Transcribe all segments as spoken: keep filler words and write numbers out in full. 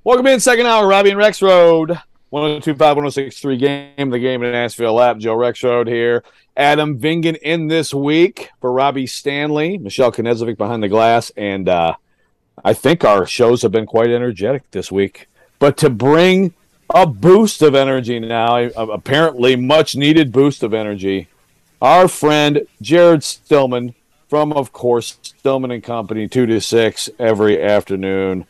Welcome in, second hour, Robbie and Rex Road. one oh two point five, one oh six point three game, the game in Nashville app. Joe Rex Road here. Adam Vingan in this week for Robbie Stanley, Michelle Knezovic behind the glass, and uh, I think our shows have been quite energetic this week. But to bring a boost of energy now, apparently much needed boost of energy, our friend Jared Stillman from, of course, Stillman and Company, two to six every afternoon.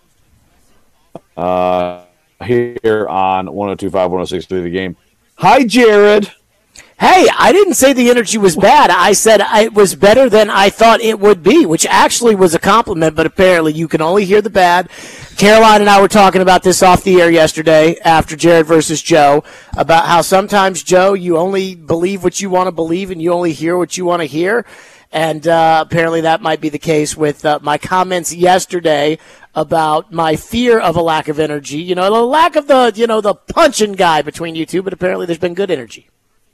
Uh, here on one oh two point five, one oh six point three The Game. Hi, Jared. Hey, I didn't say the energy was bad. I said it was better than I thought it would be, which actually was a compliment, but apparently you can only hear the bad. Caroline and I were talking about this off the air yesterday after Jared versus Joe, about how sometimes, Joe, you only believe what you want to believe and you only hear what you want to hear. And uh, apparently that might be the case with uh, my comments yesterday about my fear of a lack of energy. You know, the lack of the, you know, the punching guy between you two, but apparently there's been good energy.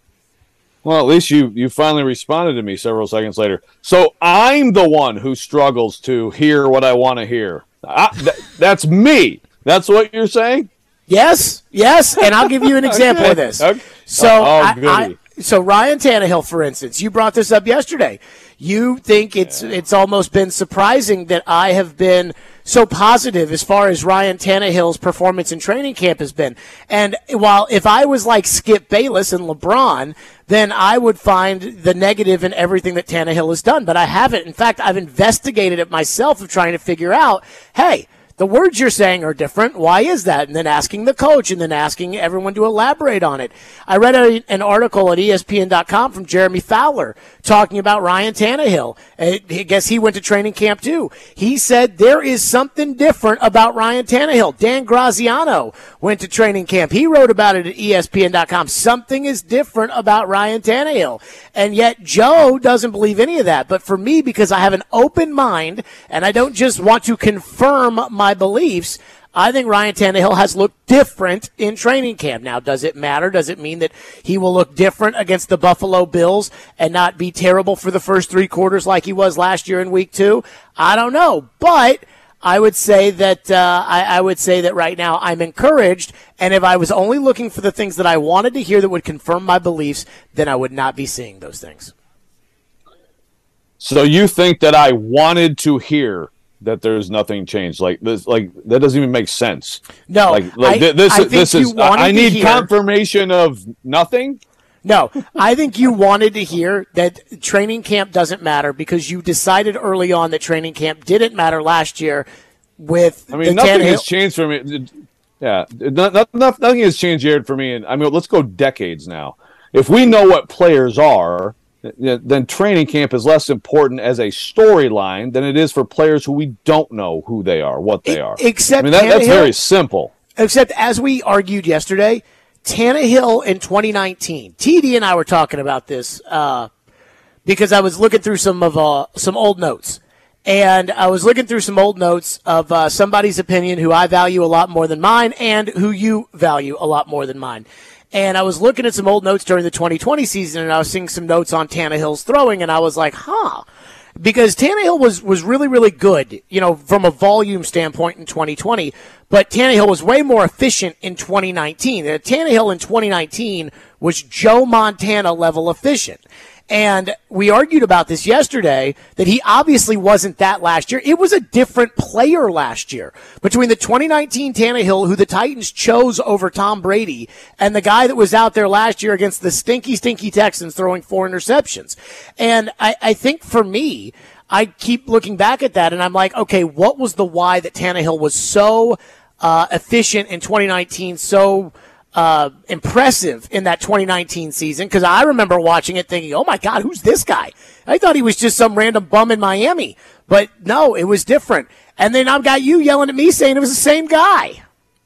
Well, at least you, you finally responded to me several seconds later. So I'm the one who struggles to hear what I want to hear. I, th- that's me. That's what you're saying? Yes, yes, and I'll give you an example okay. of this. Okay. So, oh, I, goody. I, so Ryan Tannehill, for instance, you brought this up yesterday. You think it's yeah. it's almost been surprising that I have been so positive as far as Ryan Tannehill's performance in training camp has been. And while if I was like Skip Bayless and LeBron, then I would find the negative in everything that Tannehill has done. But I haven't. In fact, I've investigated it myself of trying to figure out, hey, the words you're saying are different. Why is that? And then asking the coach and then asking everyone to elaborate on it. I read a, an article at E S P N dot com from Jeremy Fowler talking about Ryan Tannehill. I guess he went to training camp too. He said there is something different about Ryan Tannehill. Dan Graziano went to training camp. He wrote about it at E S P N dot com. Something is different about Ryan Tannehill. And yet Joe doesn't believe any of that. But for me, because I have an open mind and I don't just want to confirm my beliefs, I think Ryan Tannehill has looked different in training camp. Now, does it matter? Does it mean that he will look different against the Buffalo Bills and not be terrible for the first three quarters like he was last year in week two? I don't know. But I would say that uh, I, I would say that right now I'm encouraged, and if I was only looking for the things that I wanted to hear that would confirm my beliefs, then I would not be seeing those things. So you think that I wanted to hear that there's nothing changed? Like this, like that doesn't even make sense. No, like, like I, this, I this is. I, I need hear, confirmation of nothing. No, I think you wanted to hear that training camp doesn't matter because you decided early on that training camp didn't matter last year. With I mean, nothing Tannehill- has changed for me. Yeah, not, not, nothing has changed, Jared, for me. And I mean, let's go decades now. If we know what players are, then training camp is less important as a storyline than it is for players who we don't know who they are, what they are. Except I mean, that, that's very simple. Except as we argued yesterday, Tannehill in twenty nineteen, T D and I were talking about this uh, because I was looking through some of uh, some old notes. And I was looking through some old notes of uh, somebody's opinion who I value a lot more than mine and who you value a lot more than mine. And I was looking at some old notes during the twenty twenty season, and I was seeing some notes on Tannehill's throwing, and I was like, huh. Because Tannehill was, was really, really good, you know, from a volume standpoint in twenty twenty, but Tannehill was way more efficient in twenty nineteen. Uh, Tannehill in twenty nineteen was Joe Montana level efficient. And we argued about this yesterday, that he obviously wasn't that last year. It was a different player last year. Between the twenty nineteen Tannehill, who the Titans chose over Tom Brady, and the guy that was out there last year against the stinky, stinky Texans throwing four interceptions. And I, I think for me, I keep looking back at that, and I'm like, okay, what was the why that Tannehill was so uh, efficient in twenty nineteen, so Uh, impressive in that twenty nineteen season? Because I remember watching it thinking, oh my God, who's this guy? I thought he was just some random bum in Miami. But no, it was different. And then I've got you yelling at me saying it was the same guy.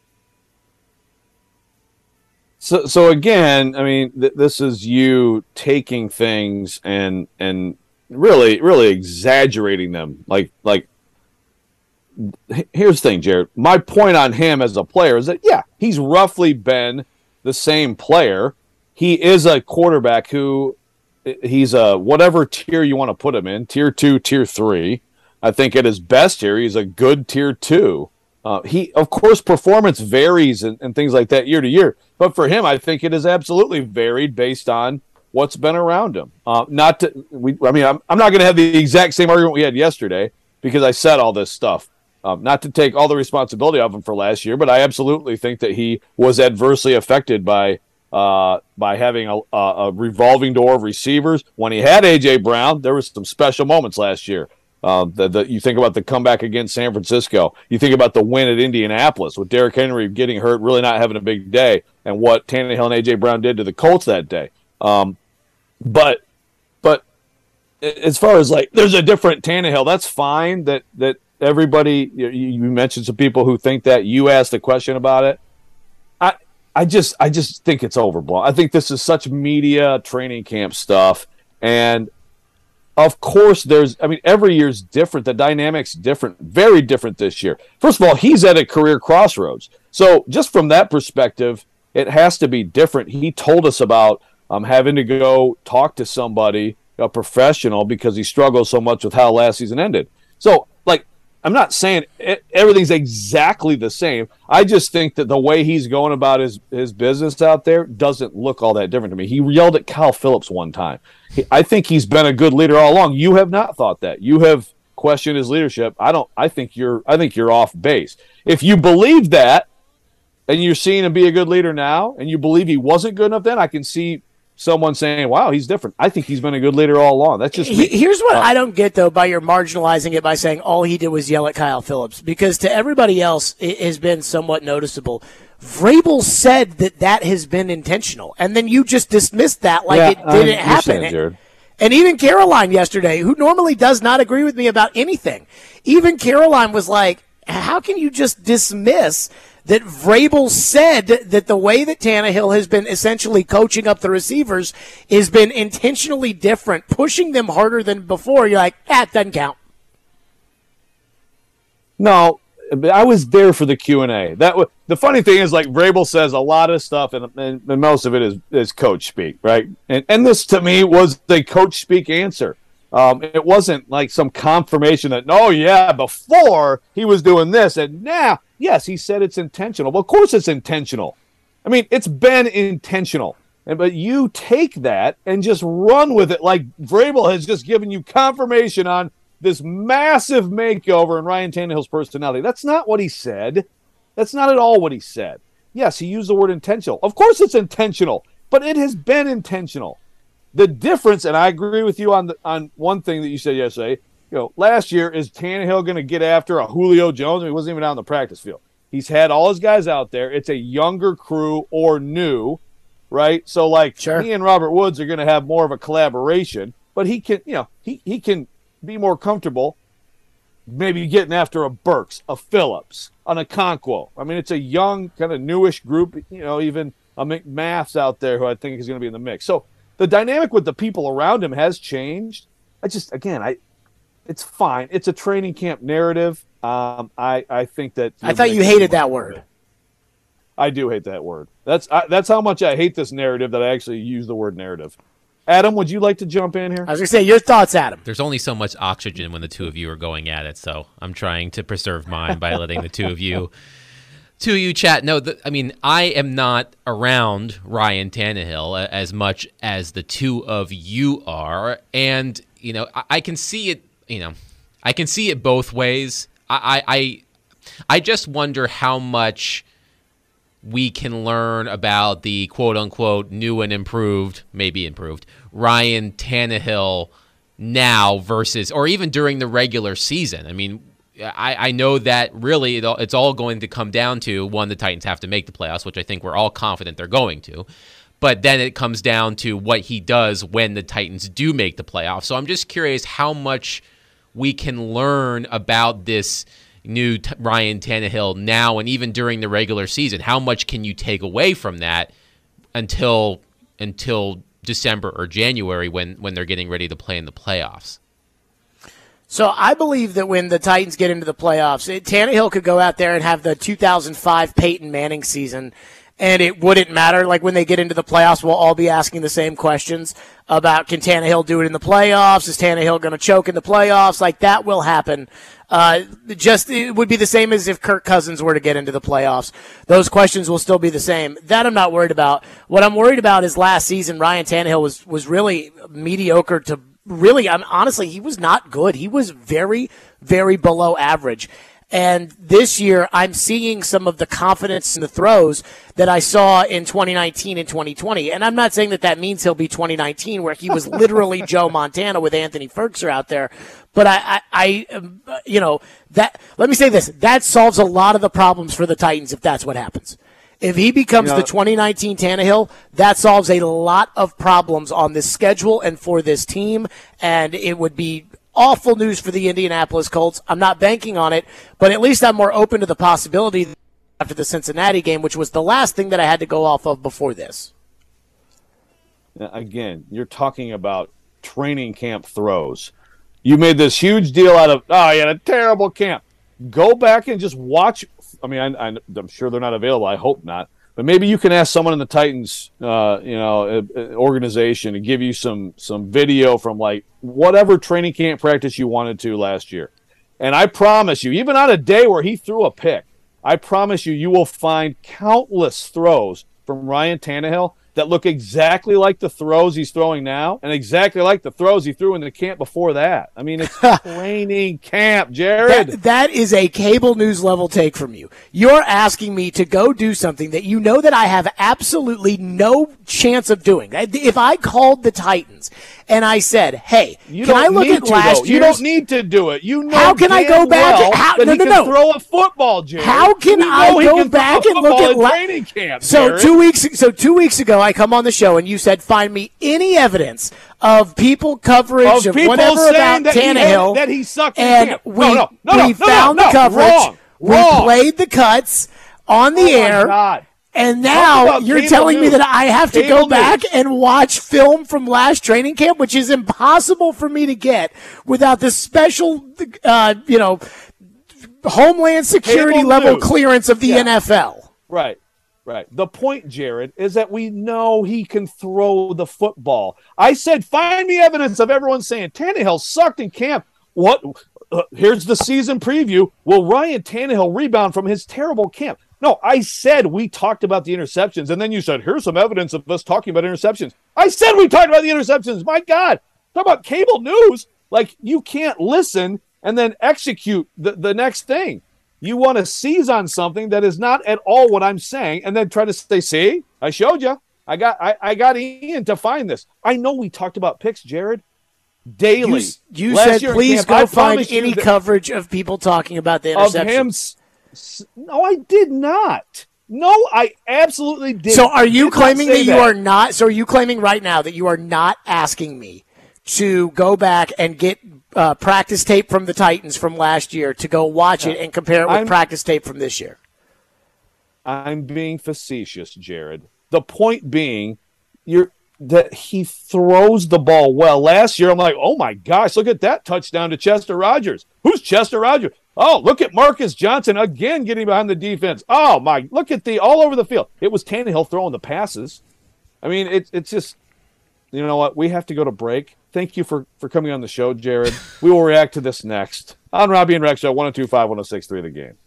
So, so again, I mean, th- this is you taking things and and really, really exaggerating them. Like, like. Here's the thing, Jared. My point on him as a player is that, yeah, he's roughly been the same player. He is a quarterback who he's a whatever tier you want to put him in, tier two, tier three. I think at his best here, he's a good tier two. Uh, he, of course, performance varies and, and things like that year to year. But for him, I think it is absolutely varied based on what's been around him. Uh, not to, we, I mean, I'm, I'm not going to have the exact same argument we had yesterday because I said all this stuff. Um, not to take all the responsibility of him for last year, but I absolutely think that he was adversely affected by uh, by having a, a revolving door of receivers. When he had A J. Brown, there was some special moments last year. Uh, the, the, you think about the comeback against San Francisco. You think about the win at Indianapolis with Derrick Henry getting hurt, really not having a big day, and what Tannehill and A J. Brown did to the Colts that day. Um, but but as far as like, there's a different Tannehill. That's fine. That that everybody, you, you mentioned some people who think that. You asked a question about it. I I just I just think it's overblown. I think this is such media training camp stuff, and of course, there's, I mean, every year's different. The dynamic's different, very different this year. First of all, he's at a career crossroads. So just from that perspective, it has to be different. He told us about um, having to go talk to somebody, a professional, because he struggles so much with how last season ended. So, like, I'm not saying it, everything's exactly the same. I just think that the way he's going about his, his business out there doesn't look all that different to me. He yelled at Kyle Phillips one time. He, I think he's been a good leader all along. You have not thought that. You have questioned his leadership. I don't. I think you're. I think you're off base. If you believe that, and you're seeing him be a good leader now, and you believe he wasn't good enough then, I can see someone saying, wow, he's different. I think he's been a good leader all along. That's just me. Here's what uh, I don't get, though, by your marginalizing it by saying all he did was yell at Kyle Phillips, because to everybody else, it has been somewhat noticeable. Vrabel said that that has been intentional, and then you just dismissed that like yeah, it didn't I happen. Jared. And even Caroline yesterday, who normally does not agree with me about anything, even Caroline was like, how can you just dismiss that Vrabel said that the way that Tannehill has been essentially coaching up the receivers has been intentionally different, pushing them harder than before? You're like, ah, it doesn't count. No, I was there for the Q and A. That was, the funny thing is, like, Vrabel says a lot of stuff, and, and, and most of it is, is coach speak, right? And and this, to me, was the coach speak answer. Um, it wasn't like some confirmation that, no, yeah, before he was doing this, and now, yes, he said it's intentional. Well, of course it's intentional. I mean, it's been intentional. And, but you take that and just run with it like Vrabel has just given you confirmation on this massive makeover in Ryan Tannehill's personality. That's not what he said. That's not at all what he said. Yes, he used the word intentional. Of course it's intentional, but it has been intentional. The difference, and I agree with you on the, on one thing that you said yesterday, you know, last year, is Tannehill going to get after a Julio Jones? He wasn't even out on the practice field. He's had all his guys out there. It's a younger crew or new, right? So, like, sure, he and Robert Woods are going to have more of a collaboration, but he can, you know, he, he can be more comfortable maybe getting after a Burks, a Phillips, an Okonkwo. I mean, it's a young, kind of newish group, you know, even a McMath's out there who I think is going to be in the mix. So, the dynamic with the people around him has changed. I just, again, I, it's fine. It's a training camp narrative. Um, I, I think that. I thought you hated that word. I do hate that word. That's I, that's how much I hate this narrative that I actually use the word narrative. Adam, would you like to jump in here? I was going to say, your thoughts, Adam. There's only so much oxygen when the two of you are going at it, so I'm trying to preserve mine by letting the two of you Two of you chat. No, the, I mean, I am not around Ryan Tannehill as much as the two of you are. And, you know, I, I can see it, you know, I can see it both ways. I, I, I just wonder how much we can learn about the quote-unquote new and improved, maybe improved, Ryan Tannehill now versus, or even during the regular season. I mean, I, I know that really it's all going to come down to, one, the Titans have to make the playoffs, which I think we're all confident they're going to. But then it comes down to what he does when the Titans do make the playoffs. So I'm just curious how much we can learn about this new t- Ryan Tannehill now and even during the regular season. How much can you take away from that until until December or January when, when they're getting ready to play in the playoffs? So I believe that when the Titans get into the playoffs, it, Tannehill could go out there and have the two thousand five Peyton Manning season and it wouldn't matter. Like when they get into the playoffs, we'll all be asking the same questions about, can Tannehill do it in the playoffs? Is Tannehill going to choke in the playoffs? Like that will happen. Uh, just, it would be the same as if Kirk Cousins were to get into the playoffs. Those questions will still be the same. That I'm not worried about. What I'm worried about is last season, Ryan Tannehill was, was really mediocre to really, I'm honestly, he was not good. He was very, very below average. And this year, I'm seeing some of the confidence in the throws that I saw in twenty nineteen and twenty twenty. And I'm not saying that that means he'll be twenty nineteen, where he was literally Joe Montana with Anthony Ferguson out there. But I, I, I, you know, that. Let me say this: that solves a lot of the problems for the Titans if that's what happens. If he becomes you know, the twenty nineteen Tannehill, that solves a lot of problems on this schedule and for this team, and it would be awful news for the Indianapolis Colts. I'm not banking on it, but at least I'm more open to the possibility after the Cincinnati game, which was the last thing that I had to go off of before this. Again, you're talking about training camp throws. You made this huge deal out of, oh, you had a terrible camp. Go back and just watch. I mean, I, I, I'm sure they're not available. I hope not. But maybe you can ask someone in the Titans, uh, you know, organization to give you some some video from like whatever training camp practice you wanted to last year. And I promise you, even on a day where he threw a pick, I promise you, you will find countless throws from Ryan Tannehill that look exactly like the throws he's throwing now and exactly like the throws he threw in the camp before that. I mean, it's training camp, Jared. That, that is a cable news level take from you. You're asking me to go do something that you know that I have absolutely no chance of doing. If I called the Titans and I said, hey, you can I look at to, last year? You don't need to do it. You know how can I go back? Well how, that no, he no, can no. throw a football, Jared. How can I go back and look at la- training camp? So Jared. two weeks. So two weeks ago, I come on the show and you said, find me any evidence of people coverage of, of people whatever about that Tannehill he had, that he sucked in and camp. we No, no, no, we no, no, found no, the no. coverage. Wrong. We Wrong. played the cuts on the oh air. My God. And now you're telling news. me that I have to cable go back news. and watch film from last training camp, which is impossible for me to get without the special, uh, you know, Homeland Security Cable level news. clearance of the yeah. N F L. Right, right. The point, Jared, is that we know he can throw the football. I said, find me evidence of everyone saying Tannehill sucked in camp. What? Uh, here's the season preview. Will Ryan Tannehill rebound from his terrible camp? No, I said we talked about the interceptions, and then you said, here's some evidence of us talking about interceptions. I said we talked about the interceptions. My God. Talk about cable news. Like, you can't listen and then execute the, the next thing. You want to seize on something that is not at all what I'm saying, and then try to say, see, I showed you. I got I, I got Ian to find this. I know we talked about picks, Jared, daily. You, you Last said, please camp, go I find any that, coverage of people talking about the interceptions. Of him. No, I did not. No, I absolutely did. So are you claiming that, that you are not, so are you claiming right now that you are not asking me to go back and get uh, practice tape from the Titans from last year to go watch it and compare it with I'm, practice tape from this year? I'm being facetious, Jared. The point being, you're that he throws the ball well. Last year, I'm like, oh my gosh, look at that touchdown to Chester Rogers. Who's Chester Rogers? Oh, look at Marcus Johnson again getting behind the defense. Oh my, look at the all over the field. It was Tannehill throwing the passes. I mean, it's it's just, you know what? We have to go to break. Thank you for, for coming on the show, Jared. We will react to this next on Robbie and Rex Show, one oh two five, one oh six three The Game.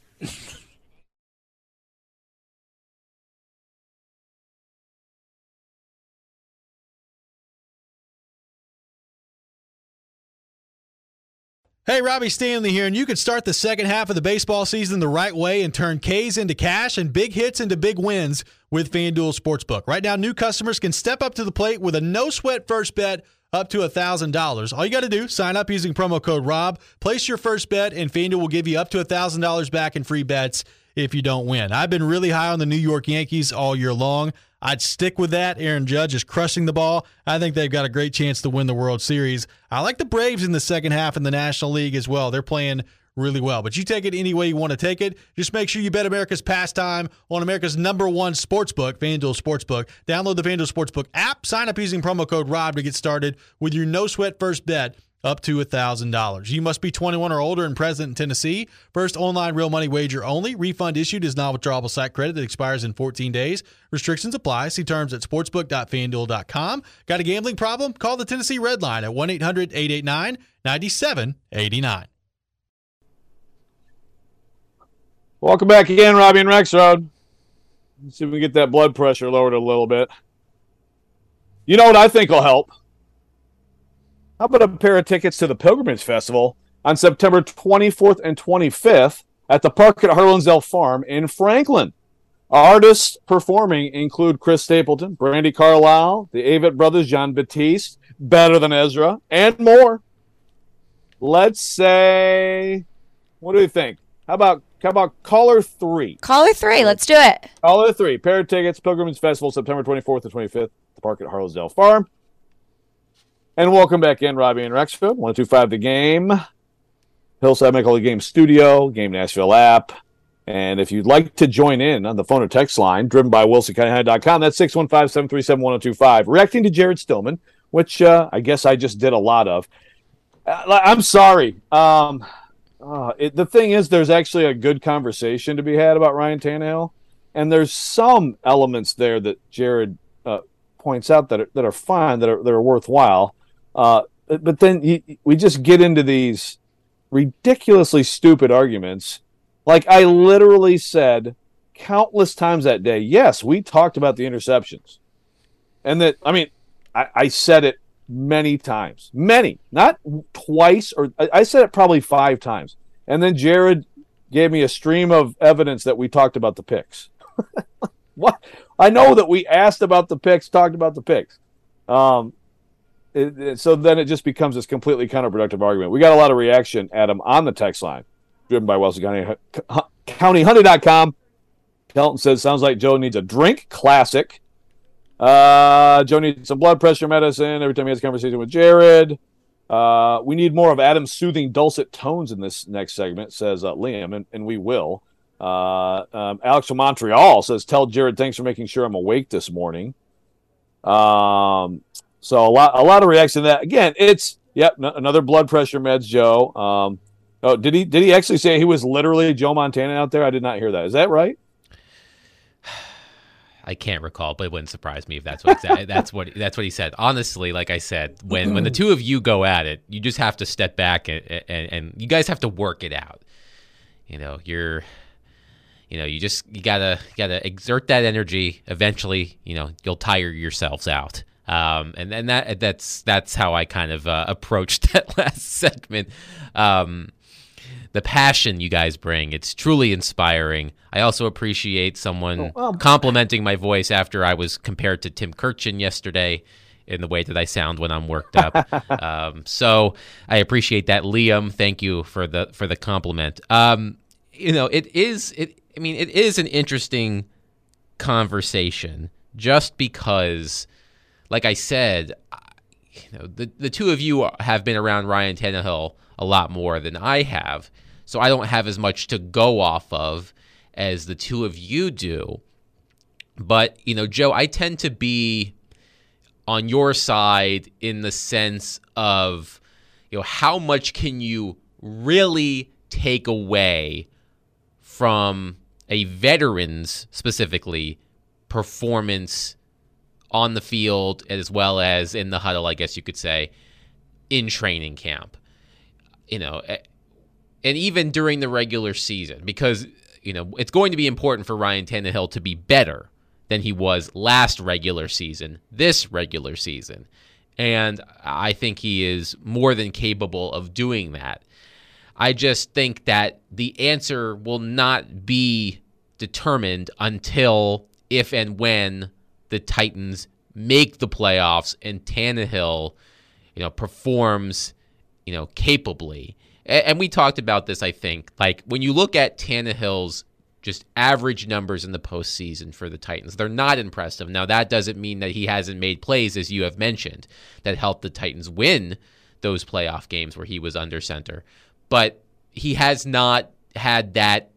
Hey, Robbie Stanley here, and you can start the second half of the baseball season the right way and turn K's into cash and big hits into big wins with FanDuel Sportsbook. Right now, new customers can step up to the plate with a no-sweat first bet up to one thousand dollars. All you got to do, sign up using promo code ROB, place your first bet, and FanDuel will give you up to one thousand dollars back in free bets if you don't win. I've been really high on the New York Yankees all year long. I'd stick with that. Aaron Judge is crushing the ball. I think they've got a great chance to win the World Series. I like the Braves in the second half in the National League as well. They're playing really well. But you take it any way you want to take it. Just make sure you bet America's pastime on America's number one sportsbook, FanDuel Sportsbook. Download the FanDuel Sportsbook app. Sign up using promo code ROB to get started with your no-sweat first bet up to one thousand dollars. You must be twenty-one or older and present in Tennessee. First online real money wager only. Refund issued is non-withdrawable site credit that expires in fourteen days. Restrictions apply. See terms at sportsbook dot fan duel dot com. Got a gambling problem? Call the Tennessee Red Line at one eight hundred eight eight nine nine seven eight nine. Welcome back again, Robbie and Rex Road. Let's see if we can get that blood pressure lowered a little bit. You know what I think will help? How about a pair of tickets to the Pilgrimage Festival on September twenty-fourth and twenty-fifth at the park at Harlansdale Farm in Franklin? Artists performing include Chris Stapleton, Brandi Carlile, the Avett Brothers, John Batiste, Better Than Ezra, and more. Let's say, what do you think? How about how about caller three? Caller three, let's do it. Caller three, pair of tickets, Pilgrimage Festival, September twenty-fourth and twenty-fifth, the park at Harlansdale Farm. And welcome back in, Robbie and Rexfield. one two five The Game. Hillside Medical League Game Studio, Game Nashville app. And if you'd like to join in on the phone or text line, driven by Wilson County High dot com, that's six one five, seven three seven, one oh two five. Reacting to Jared Stillman, which uh, I guess I just did a lot of. Uh, I'm sorry. Um, uh, it, the thing is, there's actually a good conversation to be had about Ryan Tannehill. And there's some elements there that Jared uh, points out that are, that are fine, that are, that are worthwhile. Uh, but then you, we just get into these ridiculously stupid arguments. Like I literally said countless times that day, yes, we talked about the interceptions. And that, I mean, I, I said it many times. Many. Not twice, or I, I said it probably five times. And then Jared gave me a stream of evidence that we talked about the picks. What? I know that we asked about the picks, talked about the picks. Um, It, it, so then it just becomes this completely counterproductive argument. We got a lot of reaction, Adam, on the text line, driven by Wilson County, County Hunter dot com. Kelton says, sounds like Joe needs a drink. Classic. Uh, Joe needs some blood pressure medicine every time he has a conversation with Jared. Uh, we need more of Adam's soothing, dulcet tones in this next segment, says uh, Liam, and, and we will. Uh, um, Alex from Montreal says, tell Jared thanks for making sure I'm awake this morning. Um... So a lot, a lot of reaction to that. Again, it's yep, n- another blood pressure meds, Joe. Um, oh, did he did he actually say he was literally Joe Montana out there? I did not hear that. Is that right? I can't recall, but it wouldn't surprise me if that's what that's what that's what he said. Honestly, like I said, when when the two of you go at it, you just have to step back and and, and you guys have to work it out. You know, you're. You know, you just you gotta you gotta exert that energy. Eventually, you know, you'll tire yourselves out. Um, and and that that's that's how I kind of uh, approached that last segment. Um, the passion you guys bring, it's truly inspiring. I also appreciate someone oh, well. complimenting my voice after I was compared to Tim Kirchin yesterday in the way that I sound when I'm worked up. um, so I appreciate that, Liam. Thank you for the for the compliment. Um, you know, it is it. I mean, it is an interesting conversation just because. Like I said, you know, the, the two of you have been around Ryan Tannehill a lot more than I have, so I don't have as much to go off of as the two of you do. But, you know, Joe, I tend to be on your side in the sense of, you know, how much can you really take away from a veteran's, specifically, performance on the field as well as in the huddle, I guess you could say, in training camp, you know, and even during the regular season, because, you know, it's going to be important for Ryan Tannehill to be better than he was last regular season, this regular season. And I think he is more than capable of doing that. I just think that the answer will not be determined until if and when the Titans make the playoffs and Tannehill, you know, performs, you know, capably. And, and we talked about this, I think. Like, when you look at Tannehill's just average numbers in the postseason for the Titans, they're not impressive. Now, that doesn't mean that he hasn't made plays, as you have mentioned, that helped the Titans win those playoff games where he was under center. But he has not had that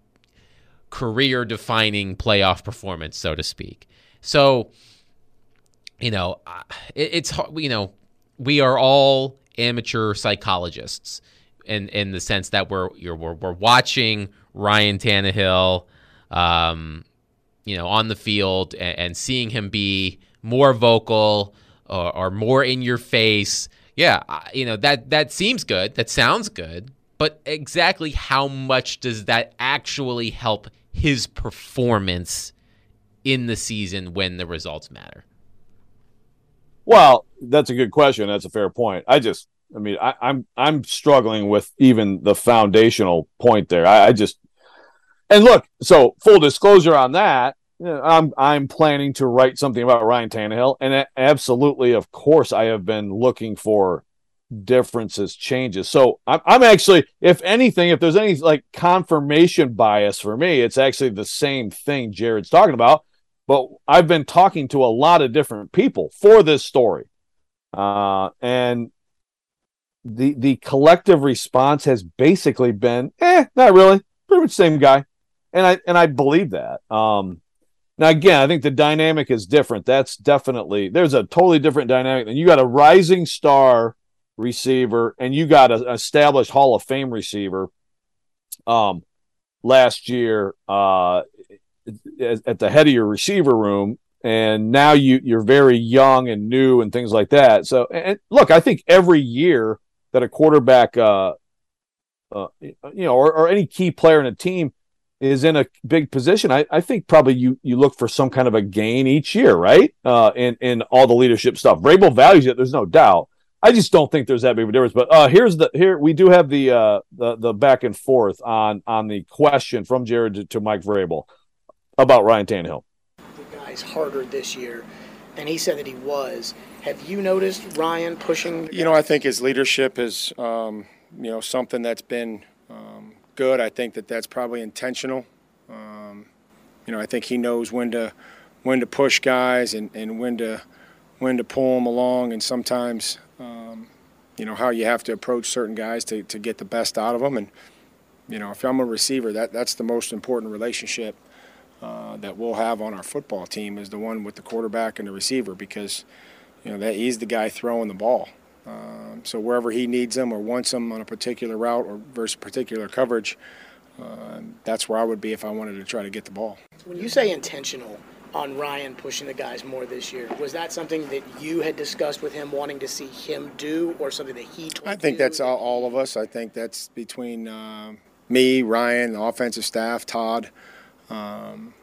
career-defining playoff performance, so to speak. So, you know, it, it's, you know, we are all amateur psychologists in in the sense that we're you're, we're, we're watching Ryan Tannehill, um, you know, on the field and, and seeing him be more vocal or, or more in your face. Yeah, you know, that that seems good. That sounds good. But exactly how much does that actually help his performance in the season when the results matter? Well, that's a good question. That's a fair point. I just, I mean, I, I'm I'm struggling with even the foundational point there. I, I just, and look, so full disclosure on that, you know, I'm I'm planning to write something about Ryan Tannehill, and absolutely, of course, I have been looking for differences, changes. So I'm, I'm actually, if anything, if there's any like confirmation bias for me, it's actually the same thing Jared's talking about. But I've been talking to a lot of different people for this story, uh, and the the collective response has basically been, eh, not really, pretty much same guy, and I and I believe that. Um, now again, I think the dynamic is different. That's definitely there's a totally different dynamic. And you got a rising star receiver, and you got an established Hall of Fame receiver um, last year uh, at the head of your receiver room, and now you, you're very young and new and things like that. So, and look, I think every year that a quarterback, uh, uh, you know, or, or any key player in a team is in a big position, I, I think probably you you look for some kind of a gain each year, right? Uh, in, in all the leadership stuff. Vrabel values it, there's no doubt. I just don't think there's that big of a difference. But uh, here's the here we do have the uh, the the back and forth on on the question from Jared to, to Mike Vrabel about Ryan Tannehill. The guy's harder this year, and he said that he was. Have you noticed Ryan pushing? You know, I think his leadership is um, you know something that's been um, good. I think that that's probably intentional. Um, you know, I think he knows when to when to push guys and, and when to when to pull them along, and sometimes. Um, you know, how you have to approach certain guys to, to get the best out of them. And, you know, if I'm a receiver, that, that's the most important relationship uh, that we'll have on our football team is the one with the quarterback and the receiver because, you know, that he's the guy throwing the ball. Um, so wherever he needs them or wants them on a particular route or versus particular coverage, uh, that's where I would be if I wanted to try to get the ball. When you say intentional on Ryan pushing the guys more this year, was that something that you had discussed with him wanting to see him do or something that he told I think you? that's all, all of us. I think that's between uh, me, Ryan, the offensive staff, Todd, um,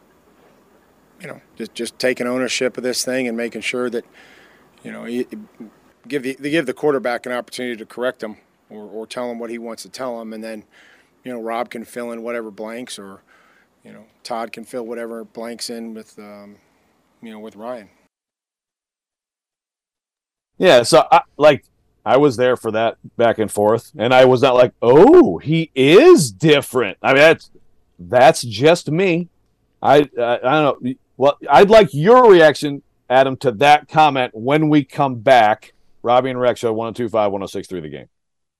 you know, just, just taking ownership of this thing and making sure that, you know, you, give the, they give the quarterback an opportunity to correct him or, or tell him what he wants to tell him, and then, you know, Rob can fill in whatever blanks or, you know, Todd can fill whatever blanks in with, um, you know, with Ryan. Yeah, so I, like I was there for that back and forth, and I was not like, oh, he is different. I mean, that's that's just me. I I, I don't know. Well, I'd like your reaction, Adam, to that comment when we come back. Robbie and Rex Show, one oh two five, one oh six three The Game.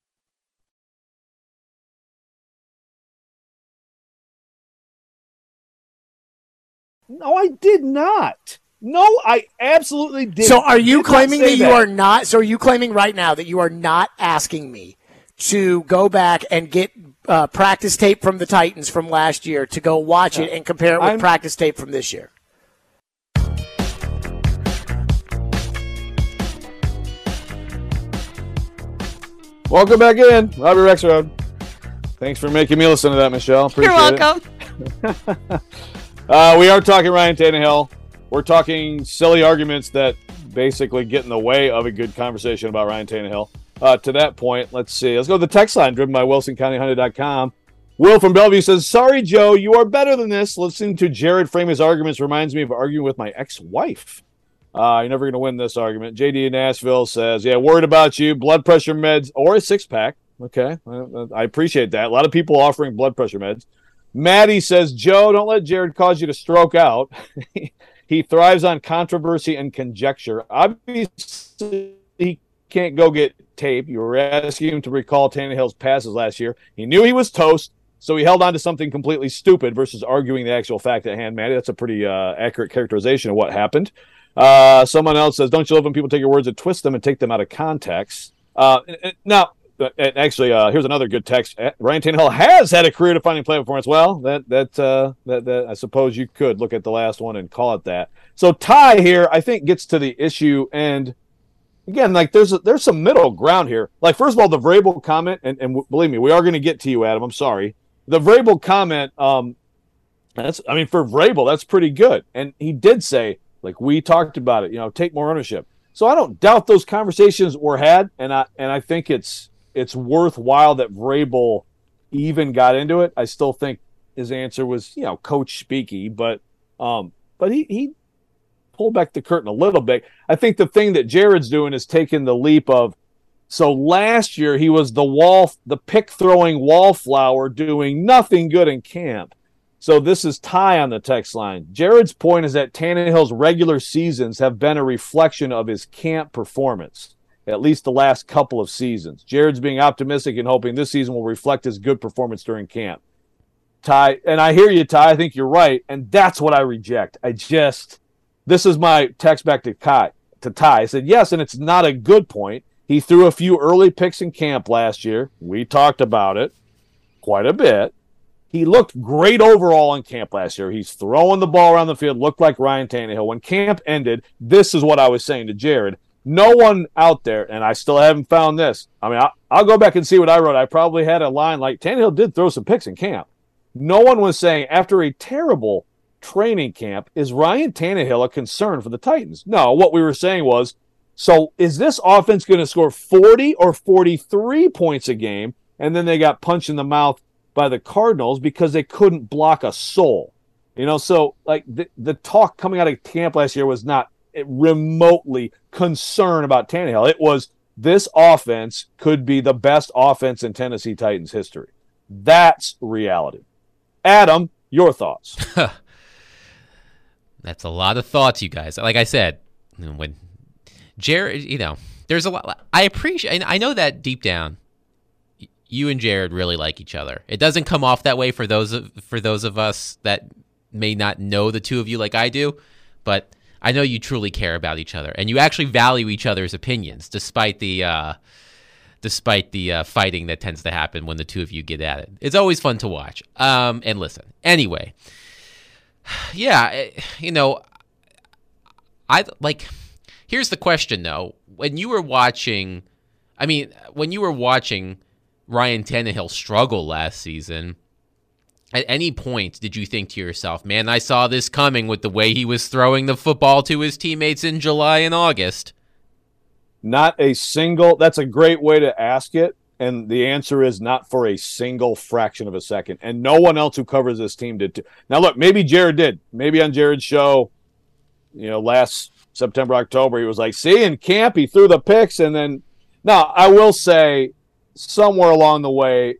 No, I did not. No, I absolutely did. So are you claiming that, that you that. are not, so are you claiming right now that you are not asking me to go back and get uh, practice tape from the Titans from last year to go watch it and compare it with I'm, practice tape from this year? Welcome back in, Robbie Rexroad. Thanks for making me listen to that, Michelle. Appreciate You're welcome. It. uh, we are talking Ryan Tannehill. We're talking silly arguments that basically get in the way of a good conversation about Ryan Tannehill. Uh, to that point, let's see. Let's go to the text line driven by Wilson County Hunter dot com. Will from Bellevue says, sorry, Joe, you are better than this. Listening to Jared frame his arguments reminds me of arguing with my ex-wife. Uh, you're never going to win this argument. J D in Nashville says, yeah, worried about you, blood pressure meds or a six-pack. Okay, I appreciate that. A lot of people offering blood pressure meds. Maddie says, Joe, don't let Jared cause you to stroke out. He thrives on controversy and conjecture. Obviously, he can't go get tape. You were asking him to recall Tannehill's passes last year. He knew he was toast, so he held on to something completely stupid versus arguing the actual fact at hand. Maddie, that's a pretty uh, accurate characterization of what happened. Uh, someone else says, don't you love when people take your words and twist them and take them out of context? Uh, now, actually, uh, here's another good text. Ryan Tannehill has had a career-defining play performance. Well, that that, uh, that that I suppose you could look at the last one and call it that. So Ty here, I think, gets to the issue, and again, like there's a, there's some middle ground here. Like first of all, the Vrabel comment, and, and believe me, we are going to get to you, Adam. I'm sorry. The Vrabel comment, um, that's I mean, for Vrabel, that's pretty good, and he did say, like we talked about it, you know, take more ownership. So I don't doubt those conversations were had, and I and I think it's it's worthwhile that Vrabel even got into it. I still think his answer was, you know, coach speaky, but um, but he he pulled back the curtain a little bit. I think the thing that Jared's doing is taking the leap of, so last year he was the wall, the pick throwing wallflower, doing nothing good in camp. So this is Ty on the text line. Jared's point is that Tannehill's regular seasons have been a reflection of his camp performance, at least the last couple of seasons. Jared's being optimistic and hoping this season will reflect his good performance during camp. Ty, and I hear you, Ty. I think you're right, and that's what I reject. I just, this is my text back to Ty. To Ty, I said yes, and it's not a good point. He threw a few early picks in camp last year. We talked about it quite a bit. He looked great overall in camp last year. He's throwing the ball around the field, looked like Ryan Tannehill. When camp ended, this is what I was saying to Jared. No one out there, and I still haven't found this. I mean, I'll, I'll go back and see what I wrote. I probably had a line like, Tannehill did throw some picks in camp. No one was saying, after a terrible training camp, is Ryan Tannehill a concern for the Titans? No, what we were saying was, so is this offense going to score forty or forty-three points a game, and then they got punched in the mouth by the Cardinals because they couldn't block a soul? You know, so like the, the talk coming out of camp last year was not remotely concern about Tannehill. It was, this offense could be the best offense in Tennessee Titans history. That's reality. Adam, your thoughts? That's a lot of thoughts, you guys. Like I said, when Jared, you know, there's a lot. I appreciate, I know that deep down, you and Jared really like each other. It doesn't come off that way for those of, for those of us that may not know the two of you like I do, but I know you truly care about each other, and you actually value each other's opinions, despite the uh, despite the uh, fighting that tends to happen when the two of you get at it. It's always fun to watch um, and listen. Anyway, yeah, you know, I like. Here's the question, though. When you were watching, I mean, when you were watching Ryan Tannehill struggle last season, at any point did you think to yourself, man, I saw this coming with the way he was throwing the football to his teammates in July and August? Not a single. That's a great way to ask it. And the answer is not for a single fraction of a second. And no one else who covers this team did too. Now, look, maybe Jared did. Maybe on Jared's show, you know, last September, October, he was like, see, in camp, he threw the picks. And then, now, I will say, somewhere along the way,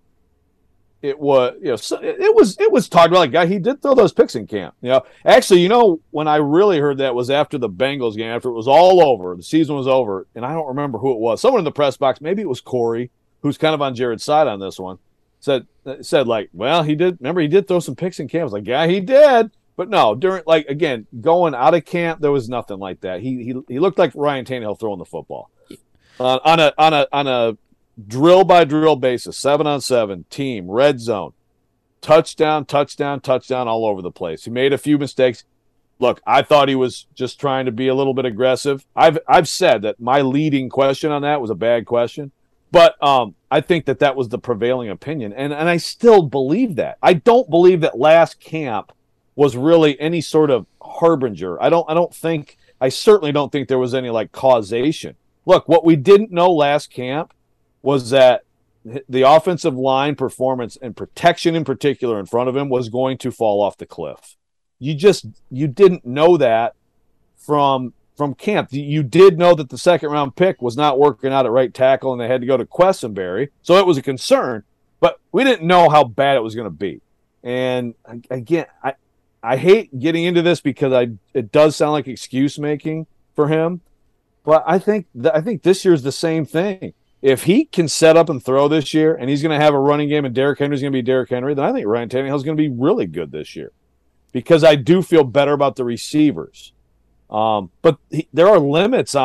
it was, you know, it was, it was talked about, like, guy, he did throw those picks in camp. You know, actually, you know, when I really heard that was after the Bengals game, after it was all over, the season was over, and I don't remember who it was. Someone in the press box, maybe it was Corey, who's kind of on Jared's side on this one, said, said like, well, he did, remember, he did throw some picks in camp. I was like, yeah, he did. But no, during, like, again, going out of camp, there was nothing like that. He he he looked like Ryan Tannehill throwing the football uh, on a on a on a drill by drill basis, seven on seven, team, red zone, touchdown, touchdown, touchdown, all over the place. He made a few mistakes. Look, I thought he was just trying to be a little bit aggressive. I've I've said that my leading question on that was a bad question, but um, I think that that was the prevailing opinion, and and I still believe that. I don't believe that last camp was really any sort of harbinger. I don't I don't think I certainly don't think there was any like causation. Look, what we didn't know last camp was that the offensive line performance and protection in particular in front of him was going to fall off the cliff. You just you didn't know that from from camp. You did know that the second round pick was not working out at right tackle and they had to go to Quessenberry. So it was a concern, but we didn't know how bad it was going to be. And again, I I hate getting into this because I it does sound like excuse making for him, but I think th- I think this year's the same thing. If he can set up and throw this year, and he's going to have a running game, and Derrick Henry's going to be Derrick Henry, then I think Ryan Tannehill's going to be really good this year, because I do feel better about the receivers. Um, but he, there are limits on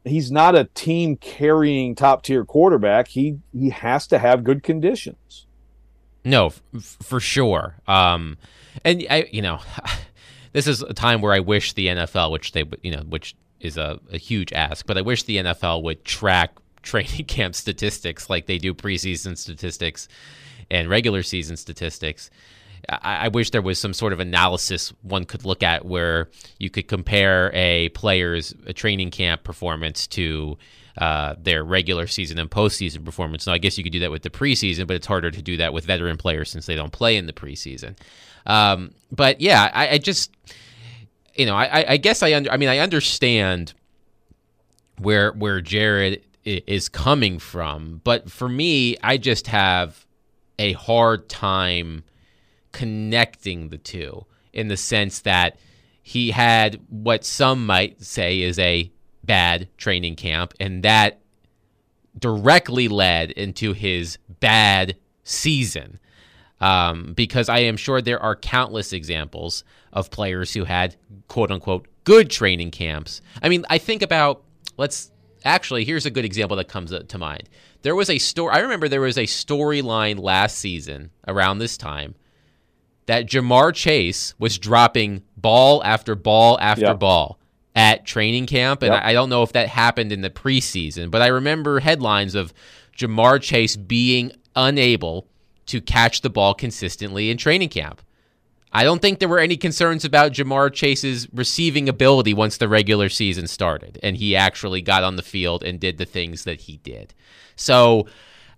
he's not a team carrying top tier quarterback. He he has to have good conditions. No, f- for sure. Um, and I, you know, this is a time where I wish the N F L, which they, you know, which is a, a huge ask, but I wish the N F L would track training camp statistics like they do preseason statistics and regular season statistics. I, I wish there was some sort of analysis one could look at where you could compare a player's a training camp performance to uh, their regular season and postseason performance. Now, I guess you could do that with the preseason, but it's harder to do that with veteran players since they don't play in the preseason. Um, but yeah, I, I just, you know, I, I guess I under, I mean, I understand where where Jared is coming from, but for me, I just have a hard time connecting the two in the sense that he had what some might say is a bad training camp, and that directly led into his bad season. Um, because I am sure there are countless examples of players who had quote unquote good training camps. I mean, I think about, let's actually, here's a good example that comes to mind. There was a story, I remember there was a storyline last season around this time that Jamar Chase was dropping ball after ball after yep. ball at training camp. And yep. I don't know if that happened in the preseason, but I remember headlines of Jamar Chase being unable to catch the ball consistently in training camp. I don't think there were any concerns about Jamar Chase's receiving ability once the regular season started and he actually got on the field and did the things that he did. So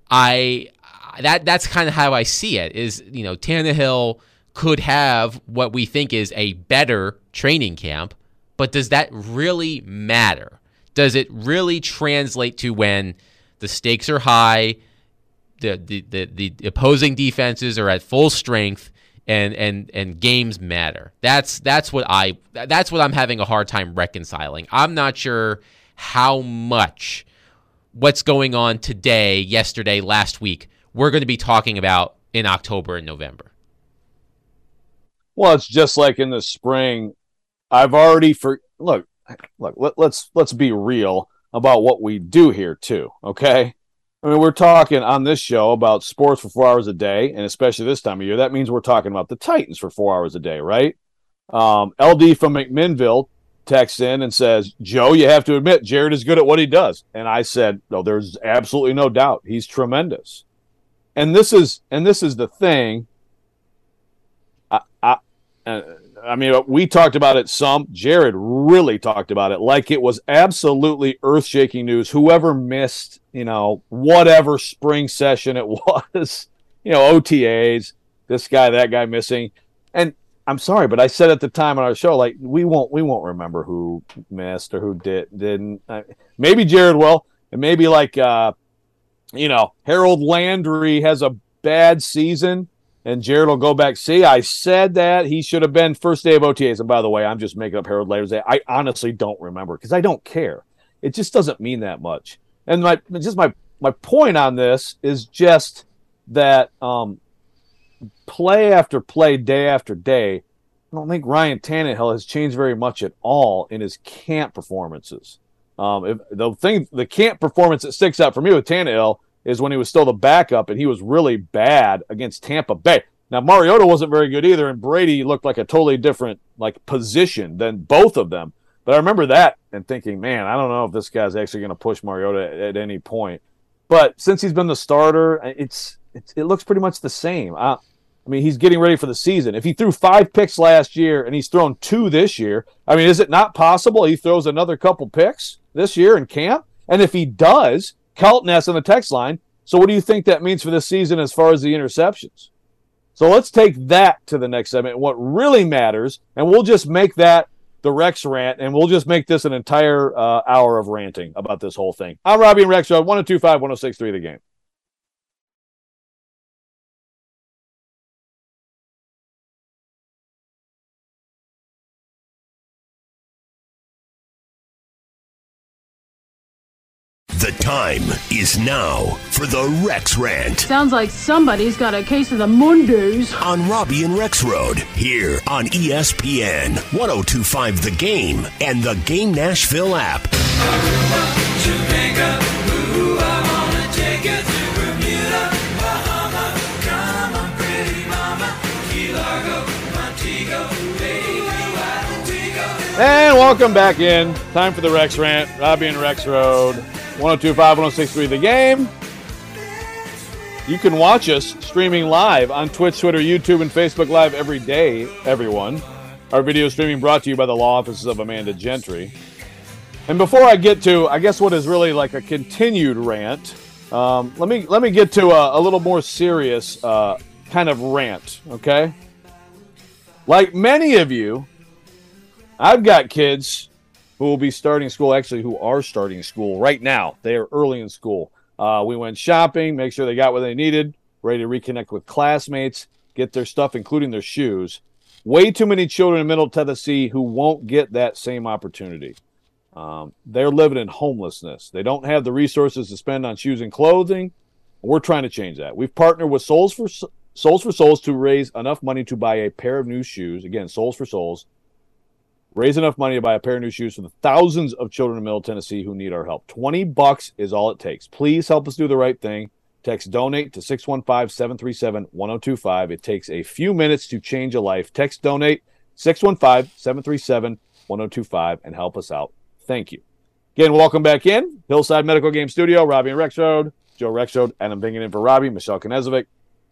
I that that's kind of how I see it is, you know, Tannehill could have what we think is a better training camp, but does that really matter? Does it really translate to when the stakes are high, the the the, the opposing defenses are at full strength, and and and games matter? That's that's what I that's what I'm having a hard time reconciling. I'm not sure how much what's going on today, yesterday, last week, we're going to be talking about in October and November. Well, it's just like in the spring. I've already for look, look. Let, let's let's be real about what we do here too. Okay, I mean we're talking on this show about sports for four hours a day, and especially this time of year, that means we're talking about the Titans for four hours a day, right? Um, L D from McMinnville texts in and says, "Joe, you have to admit Jared is good at what he does." And I said, "No, there's absolutely no doubt. He's tremendous." And this is and this is the thing. I. I Uh, I mean, we talked about it some. Jared really talked about it like it was absolutely earth-shaking news. Whoever missed, you know, whatever spring session it was, you know, O T As, this guy, that guy missing. And I'm sorry, but I said at the time on our show, like, we won't we won't remember who missed or who did, didn't. Uh, maybe Jared will. And maybe, like, uh, you know, Harold Landry has a bad season. And Jared will go back. See, I said that he should have been first day of O T As. And by the way, I'm just making up Harold Landry's day. I honestly don't remember because I don't care. It just doesn't mean that much. And my just my my point on this is just that um, play after play, day after day, I don't think Ryan Tannehill has changed very much at all in his camp performances. Um, if, the thing, the camp performance that sticks out for me with Tannehill is when he was still the backup, and he was really bad against Tampa Bay. Now, Mariota wasn't very good either, and Brady looked like a totally different like position than both of them. But I remember that and thinking, man, I don't know if this guy's actually going to push Mariota at, at any point. But since he's been the starter, it's, it's it looks pretty much the same. I, I mean, he's getting ready for the season. If he threw five picks last year and he's thrown two this year, I mean, is it not possible he throws another couple picks this year in camp? And if he does, Kelton asked on the text line, so what do you think that means for this season as far as the interceptions? So let's take that to the next segment. What really matters, and we'll just make that the Rex rant, and we'll just make this an entire uh, hour of ranting about this whole thing. I'm Robbie and Rex, one oh two five, one oh six three The Game. The time is now for the Rex Rant. Sounds like somebody's got a case of the Mondays. On Robbie and Rex Road, here on E S P N, one oh two point five The Game, and the Game Nashville app. And welcome back in. Time for the Rex Rant. Robbie and Rex Road. one oh two point five, one oh six point three The Game. You can watch us streaming live on Twitch, Twitter, YouTube, and Facebook Live every day, everyone. Our video streaming brought to you by the law offices of Amanda Gentry. And before I get to, I guess, what is really like a continued rant, um, let me let me get to a, a little more serious uh, kind of rant, okay? Like many of you, I've got kids who will be starting school, actually who are starting school right now. They are early in school. Uh, we went shopping, make sure they got what they needed, ready to reconnect with classmates, get their stuff, including their shoes. Way too many children in Middle Tennessee who won't get that same opportunity. Um, they're living in homelessness. They don't have the resources to spend on shoes and clothing. We're trying to change that. We've partnered with Souls for Souls for Souls to raise enough money to buy a pair of new shoes. Again, Souls for Souls. Raise enough money to buy a pair of new shoes for the thousands of children in Middle Tennessee who need our help. twenty bucks is all it takes. Please help us do the right thing. Text donate to six one five, seven three seven, one oh two five. It takes a few minutes to change a life. Text donate six one five, seven three seven, one oh two five and help us out. Thank you. Again, welcome back in. Hillside Medical Game Studio, Robbie and Rex Road. Joe Rex Road, Adam Bingen in for Robbie, Michelle Knezovic.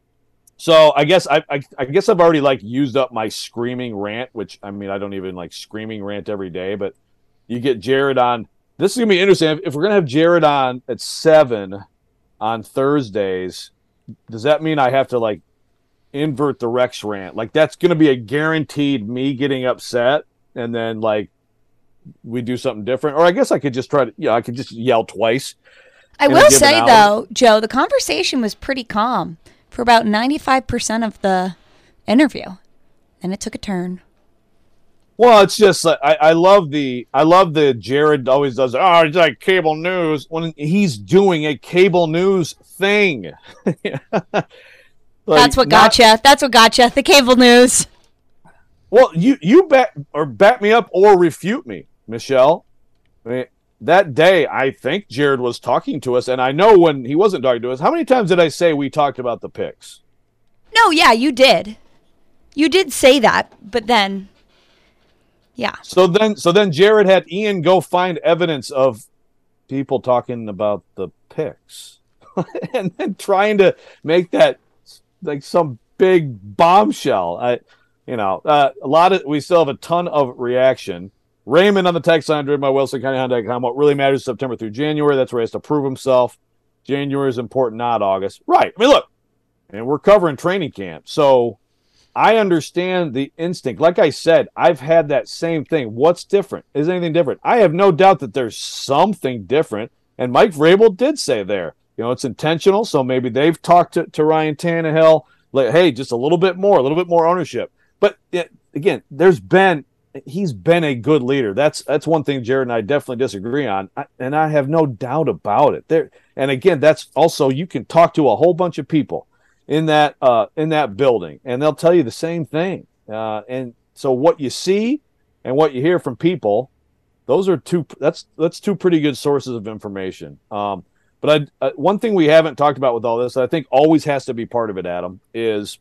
So I guess I, I I guess I've already like used up my screaming rant, which I mean I don't even like screaming rant every day, but you get Jared on. This is gonna be interesting. If we're gonna have Jared on at seven on Thursdays, does that mean I have to like invert the Rex rant? Like that's gonna be a guaranteed me getting upset, and then like we do something different. Or I guess I could just try to yeah, I could just yell twice. I will say though, Joe, the conversation was pretty calm for about ninety-five percent of the interview, and it took a turn. Well, it's just like I, I love the I love the Jared always does. Oh, it's like cable news when he's doing a cable news thing. like, That's what got not, you. That's what got you. The cable news. Well, you you back or back me up or refute me, Michelle. I mean, that day, I think Jared was talking to us, and I know when he wasn't talking to us, how many times did I say we talked about the picks? No, yeah, you did. You did say that, but then, yeah. So then, so then Jared had Ian go find evidence of people talking about the picks, and then trying to make that like some big bombshell. I, you know, uh, a lot of we still have a ton of reaction. Raymond on the text line, driven by Wilson County Honda dot com. What really matters is September through January. That's where he has to prove himself. January is important, not August. Right. I mean, look, and we're covering training camp. So I understand the instinct. Like I said, I've had that same thing. What's different? Is anything different? I have no doubt that there's something different. And Mike Vrabel did say there, you know, it's intentional. So maybe they've talked to, to Ryan Tannehill, like, hey, just a little bit more, a little bit more ownership. But it, again, there's been, he's been a good leader. That's that's one thing Jared and I definitely disagree on, I, and I have no doubt about it. There, and again, that's also you can talk to a whole bunch of people in that uh, in that building, and they'll tell you the same thing. Uh, and so, what you see and what you hear from people, those are two. That's that's two pretty good sources of information. Um, but I, uh, one thing we haven't talked about with all this, I think always has to be part of it, Adam, is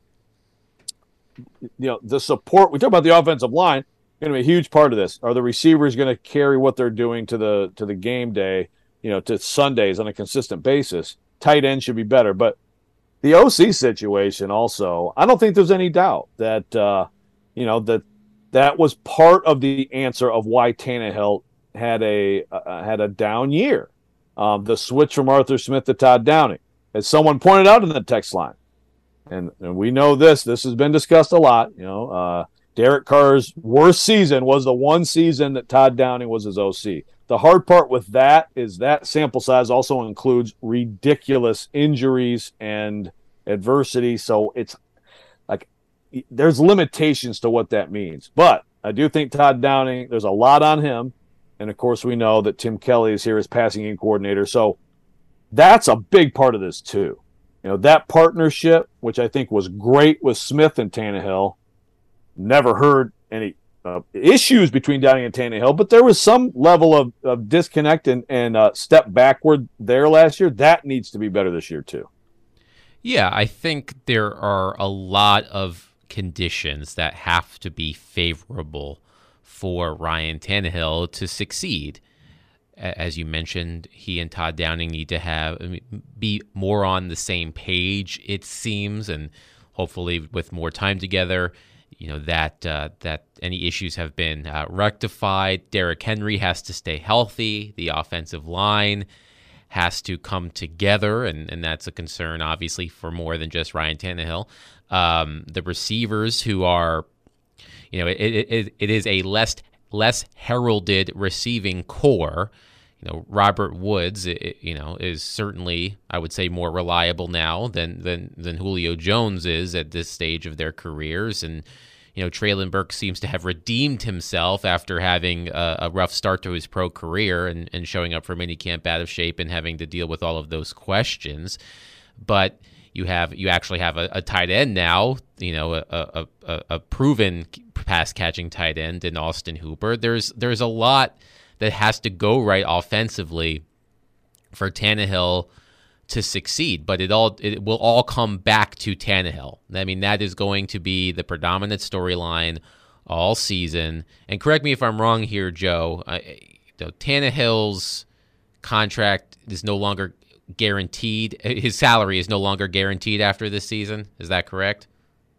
you know the support. We talk about the offensive line. Going to be a huge part of this. Are the receivers going to carry what they're doing to the to the game day, you know, to Sundays on a consistent basis? Tight end should be better, but the O C situation also, I don't think there's any doubt that uh, you know that that was part of the answer of why Tannehill had a uh, had a down year. Um, the switch from Arthur Smith to Todd Downing, as someone pointed out in the text line, and, and we know this. This has been discussed a lot. You know. Uh, Derek Carr's worst season was the one season that Todd Downing was his O C. The hard part with that is that sample size also includes ridiculous injuries and adversity. So it's like there's limitations to what that means. But I do think Todd Downing, there's a lot on him. And, of course, we know that Tim Kelly is here as passing game coordinator. So that's a big part of this too. You know, that partnership, which I think was great with Smith and Tannehill, never heard any uh, issues between Downing and Tannehill, but there was some level of, of disconnect and, and uh, step backward there last year. That needs to be better this year too. Yeah, I think there are a lot of conditions that have to be favorable for Ryan Tannehill to succeed. As you mentioned, he and Todd Downing need to have I mean, be more on the same page, it seems, and hopefully with more time together, you know, that uh, that any issues have been uh, rectified. Derrick Henry has to stay healthy. The offensive line has to come together, and, and that's a concern, obviously, for more than just Ryan Tannehill. Um, the receivers who are, you know, it, it, it is a less less heralded receiving core. You know, Robert Woods, it, you know, is certainly, I would say, more reliable now than than than Julio Jones is at this stage of their careers. And, you know, Treylon Burks seems to have redeemed himself after having a, a rough start to his pro career and, and showing up for minicamp out of shape and having to deal with all of those questions. But you have you actually have a, a tight end now, you know, a, a, a, a proven pass catching tight end in Austin Hooper. There's there's a lot that has to go right offensively for Tannehill to succeed, but it all it will all come back to Tannehill. I mean, that is going to be the predominant storyline all season. And correct me if I'm wrong here, Joe. Uh, you know, Tannehill's contract is no longer guaranteed. His salary is no longer guaranteed after this season. Is that correct?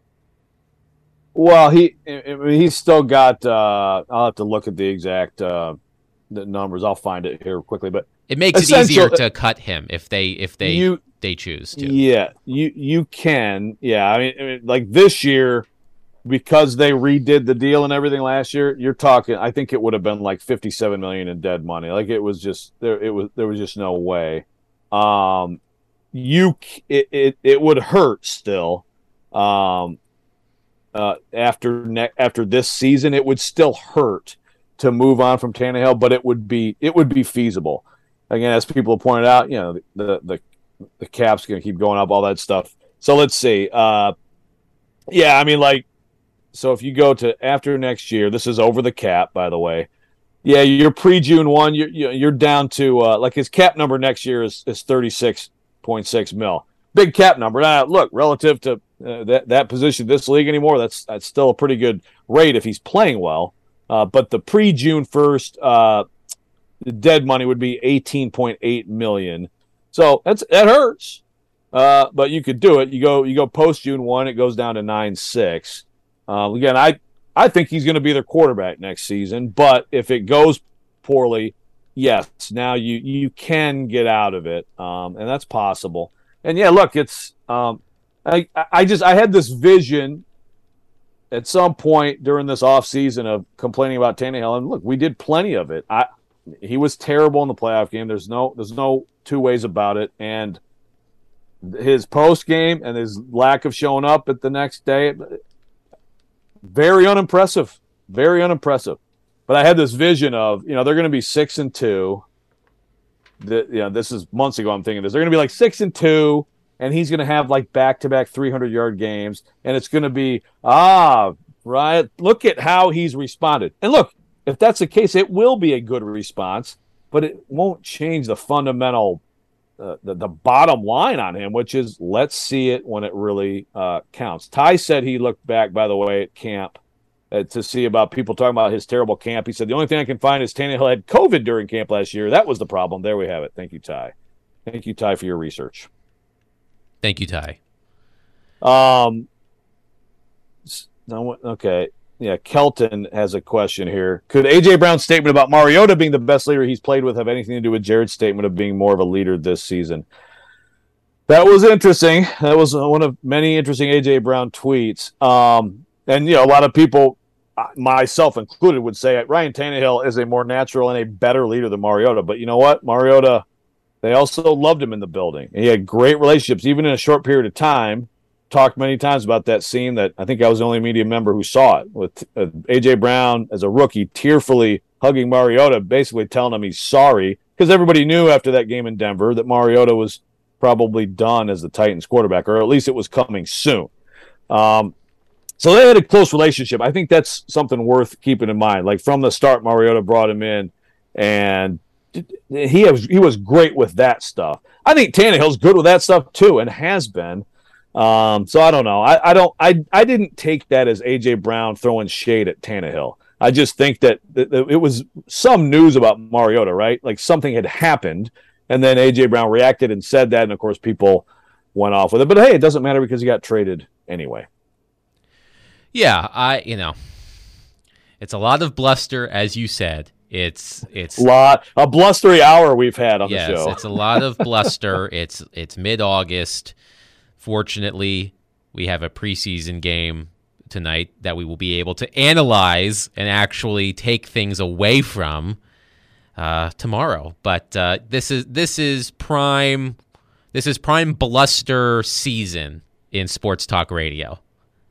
Well, he I mean, he's still got. Uh, I'll have to look at the exact uh, the numbers. I'll find it here quickly, but it makes it easier to cut him if they if they you, they choose to. Yeah, you you can. Yeah, I mean, I mean, like this year, because they redid the deal and everything last year. You're talking. I think it would have been like fifty-seven million in dead money. Like it was just there. It was there was just no way. Um, you it it, it would hurt still. Um. Uh, after ne- after this season, it would still hurt to move on from Tannehill, but it would be it would be feasible. Again, as people have pointed out, you know, the the the cap's going to keep going up, all that stuff. So let's see. Uh, yeah, I mean, like, so if you go to after next year, this is over the cap, by the way. Yeah, you're pre-June one. You're you're down to uh, like his cap number next year is is thirty-six point six mil. Big cap number. Now, look, relative to uh, that that position, this league anymore, that's that's still a pretty good rate if he's playing well. Uh, but the pre-June first uh, dead money would be eighteen point eight million. So that's that hurts. Uh, but you could do it. You go you go post June one, it goes down to nine six. Uh, again, I I think he's going to be their quarterback next season. But if it goes poorly, yes, now you you can get out of it, um, and that's possible. And yeah, look, it's um, I I just I had this vision at some point during this offseason of complaining about Tannehill, and look, we did plenty of it. I he was terrible in the playoff game. There's no there's no two ways about it. And his post game and his lack of showing up at the next day, very unimpressive, very unimpressive. But I had this vision of, you know, they're going to be six and two. The, you know, this is months ago. I'm thinking this. They're going to be like six and two, and he's going to have like back-to-back three hundred yard games, and it's going to be ah, right. Look at how he's responded, and look, if that's the case, it will be a good response, but it won't change the fundamental, uh, the the bottom line on him, which is let's see it when it really uh, counts. Ty said he looked back, by the way, at camp. Uh, to see about people talking about his terrible camp. He said, the only thing I can find is Tannehill had COVID during camp last year. That was the problem. There we have it. Thank you, Ty. Thank you, Ty, for your research. Thank you, Ty. Um. Okay. Yeah, Kelton has a question here. Could A J. Brown's statement about Mariota being the best leader he's played with have anything to do with Jared's statement of being more of a leader this season? That was interesting. That was one of many interesting A J. Brown tweets. Um, and, you know, a lot of people, myself included, would say Ryan Tannehill is a more natural and a better leader than Mariota. But you know what? Mariota, they also loved him in the building. He had great relationships, even in a short period of time. Talked many times about that scene that I think I was the only media member who saw it, with uh, A J. Brown as a rookie tearfully hugging Mariota, basically telling him he's sorry, because everybody knew after that game in Denver that Mariota was probably done as the Titans quarterback, or at least it was coming soon. Um, So they had a close relationship. I think that's something worth keeping in mind. Like from the start, Mariota brought him in, and he was he was great with that stuff. I think Tannehill's good with that stuff too, and has been. Um, so I don't know. I, I don't. I I didn't take that as A J Brown throwing shade at Tannehill. I just think that th- th- it was some news about Mariota, right? Like something had happened, and then A J Brown reacted and said that, and of course people went off with it. But hey, it doesn't matter because he got traded anyway. Yeah, I you know, it's a lot of bluster, as you said. It's it's lot a blustery hour we've had on yes, the show. It's a lot of bluster. it's it's mid-August. Fortunately, we have a preseason game tonight that we will be able to analyze and actually take things away from uh, tomorrow. But uh, this is this is prime this is prime bluster season in sports talk radio.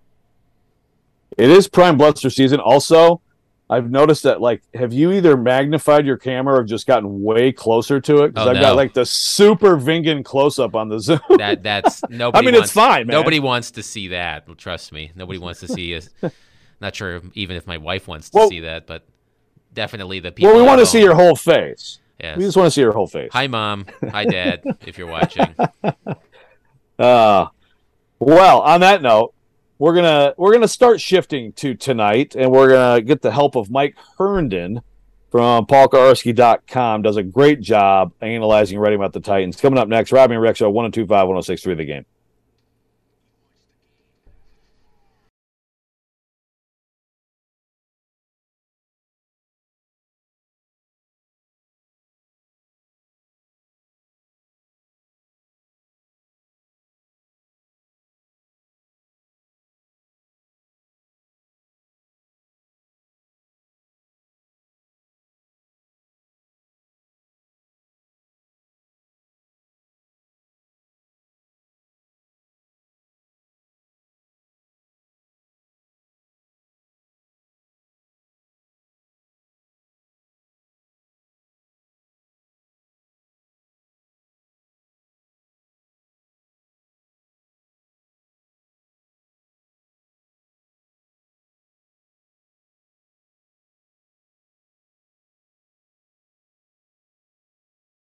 It is prime bluster season. Also, I've noticed that, like, have you either magnified your camera or just gotten way closer to it? Because oh, I've no. got, like, the super Vingan close-up on the Zoom. That That's nobody I mean, wants, it's fine, man. Nobody wants to see that. Well, trust me. Nobody wants to see us. Not sure even if my wife wants to well, see that, but definitely the people. Well, we want to home. see your whole face. Yes. We just want to see your whole face. Hi, Mom. Hi, Dad, if you're watching. Uh, well, on that note, We're gonna we're gonna start shifting to tonight, and we're gonna get the help of Mike Herndon from Paul Kawarski dot com. Does a great job analyzing and writing about the Titans. Coming up next, Robbie and Rex Show, one oh two five, one oh six three The Game.